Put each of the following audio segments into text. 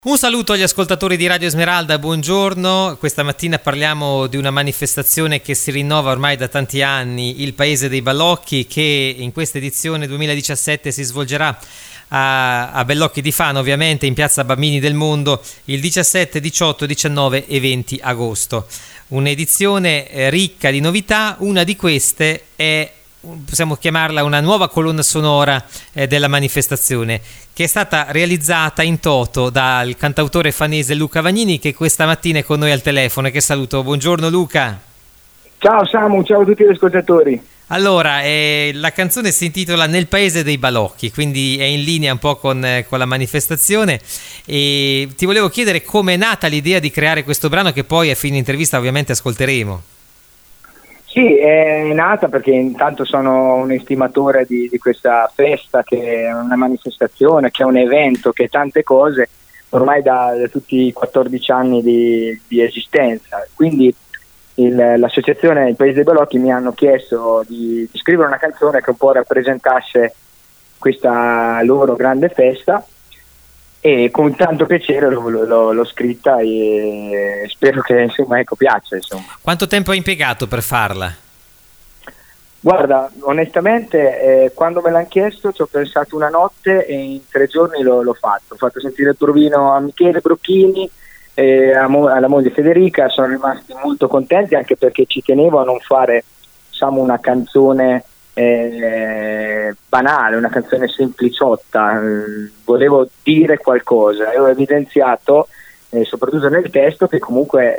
Un saluto agli ascoltatori di Radio Esmeralda, buongiorno. Questa mattina parliamo di una manifestazione che si rinnova ormai da tanti anni, il Paese dei Balocchi, che in questa edizione 2017 si svolgerà a Bellocchi di Fano, ovviamente in piazza Bambini del Mondo, il 17, 18, 19 e 20 agosto. Un'edizione ricca di novità, una di queste è, possiamo chiamarla, una nuova colonna sonora della manifestazione, che è stata realizzata in toto dal cantautore fanese Luca Vagnini, che questa mattina è con noi al telefono e che saluto. Buongiorno Luca. Ciao Samu, ciao a tutti gli ascoltatori. Allora, la canzone si intitola Nel Paese dei Balocchi, quindi è in linea un po' con la manifestazione, e ti volevo chiedere come è nata l'idea di creare questo brano, che poi a fine intervista ovviamente ascolteremo. Sì, è nata perché intanto sono un estimatore di questa festa, che è una manifestazione, che è un evento, che è tante cose, ormai da tutti i 14 anni di esistenza. Quindi l'associazione Il Paese dei Balocchi mi hanno chiesto di scrivere una canzone che un po' rappresentasse questa loro grande festa, e con tanto piacere l'ho scritta e spero che piaccia. Quanto tempo hai impiegato per farla? Guarda, onestamente quando me l'hanno chiesto ci ho pensato una notte e in 3 giorni l'ho fatto. Ho fatto sentire il provino a Michele Brocchini e alla moglie Federica. Sono rimasti molto contenti, anche perché ci tenevo a non fare una canzone banale, una canzone sempliciotta. Volevo dire qualcosa e ho evidenziato soprattutto nel testo che comunque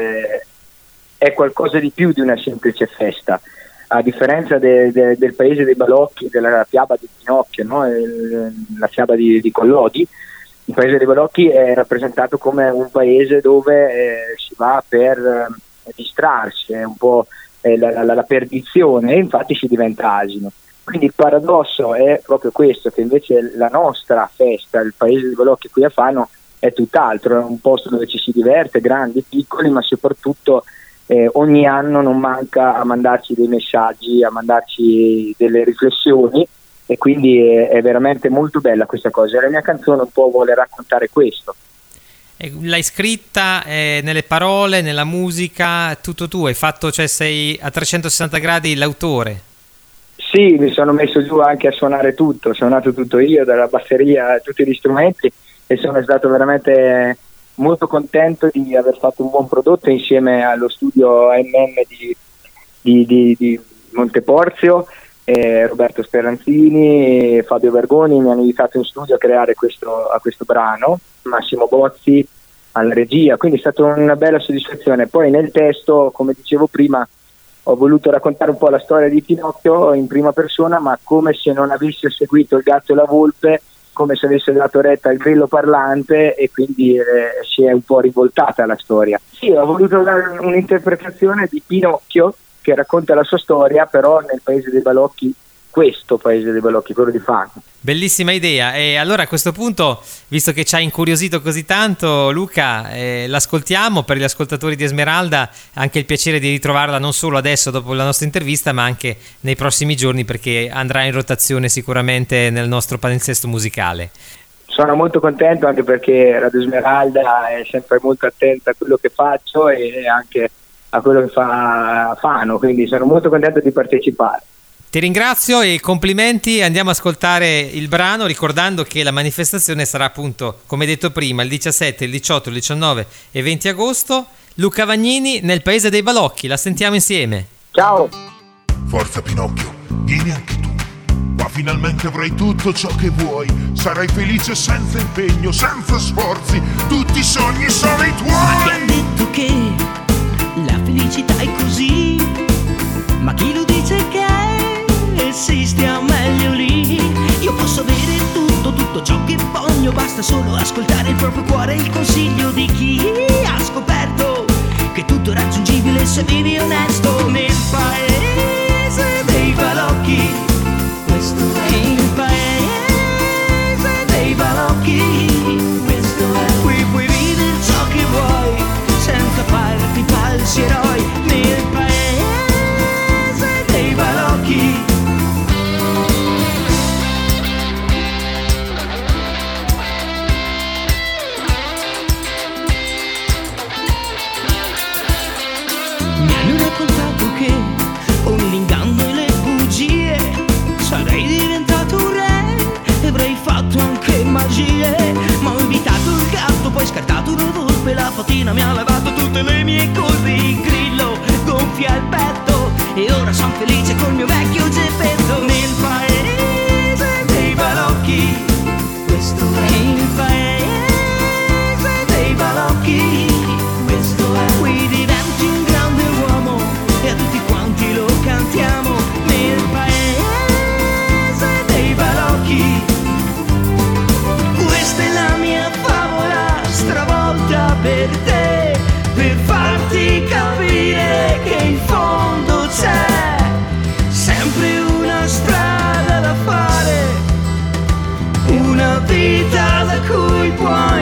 è qualcosa di più di una semplice festa, a differenza del Paese dei Balocchi, della fiaba di Pinocchio, no? La fiaba di Collodi. Il Paese dei Balocchi è rappresentato come un paese dove si va per distrarsi, è un po' la perdizione, e infatti si diventa asino. Quindi il paradosso è proprio questo, che invece la nostra festa, il Paese dei Balocchi qui a Fano, è tutt'altro, è un posto dove ci si diverte, grandi, piccoli, ma soprattutto ogni anno non manca a mandarci dei messaggi, a mandarci delle riflessioni, e quindi è veramente molto bella questa cosa. La mia canzone un po' vuole raccontare questo. L'hai scritta nelle parole, nella musica, tutto tu, hai fatto, cioè sei a 360 gradi l'autore? Sì, mi sono messo giù anche a suonare tutto, ho suonato tutto io, dalla batteria a tutti gli strumenti, e sono stato veramente molto contento di aver fatto un buon prodotto insieme allo studio AMM di Monteporzio. Roberto Speranzini e Fabio Vergoni mi hanno invitato in studio a creare questo brano, Massimo Bozzi alla regia, quindi è stata una bella soddisfazione. Poi nel testo, come dicevo prima, ho voluto raccontare un po' la storia di Pinocchio in prima persona, ma come se non avesse seguito il gatto e la volpe, come se avesse dato retta al grillo parlante, e quindi si è un po' rivoltata la storia. Sì, ho voluto dare un'interpretazione di Pinocchio che racconta la sua storia, però nel Paese dei Balocchi, questo Paese dei Balocchi, quello di Fano. Bellissima idea. E allora a questo punto, visto che ci ha incuriosito così tanto Luca, l'ascoltiamo. Per gli ascoltatori di Esmeralda anche il piacere di ritrovarla non solo adesso dopo la nostra intervista, ma anche nei prossimi giorni, perché andrà in rotazione sicuramente nel nostro palinsesto musicale. Sono molto contento, anche perché Radio Esmeralda è sempre molto attenta a quello che faccio e anche a quello che fa Fano, quindi sono molto contento di partecipare. Ti ringrazio e complimenti. Andiamo ad ascoltare il brano, ricordando che la manifestazione sarà appunto, come detto prima, il 17, il 18, il 19 e 20 agosto. Luca Vagnini, Nel Paese dei Balocchi, la sentiamo insieme. Ciao! Forza Pinocchio, vieni anche tu. Qua finalmente avrai tutto ciò che vuoi. Sarai felice senza impegno, senza sforzi. Tutti i sogni sono i tuoi. Ma ti ha detto che la felicità è così? Ma chi lo dice che si stia meglio lì? Io posso avere tutto ciò che voglio, basta solo ascoltare il proprio cuore e il consiglio di chi ha scoperto che tutto è raggiungibile se vivi onesto. Nel Paese dei Balocchi, questo è il Paese dei Balocchi, questo è. Qui puoi vivere ciò che vuoi senza farti falsi eroi. Nel Paese dei Balocchi. cosa per te, per farti capire che in fondo c'è sempre una strada da fare, una vita da cui puoi